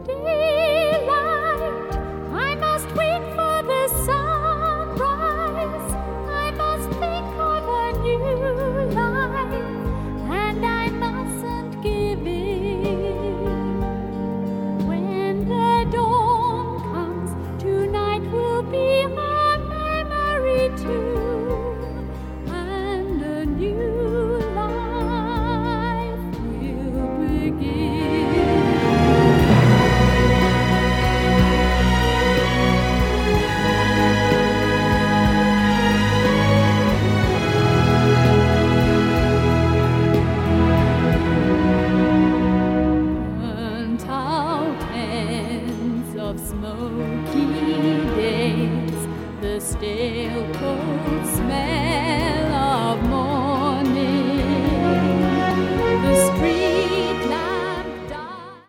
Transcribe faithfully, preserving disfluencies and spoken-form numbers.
Daylight, I must wait for the sunrise. I must think of a new life, and I mustn't give in. When the dawn comes, tonight will be a memory too, and a new life will begin. Of smoky days, the stale cold smell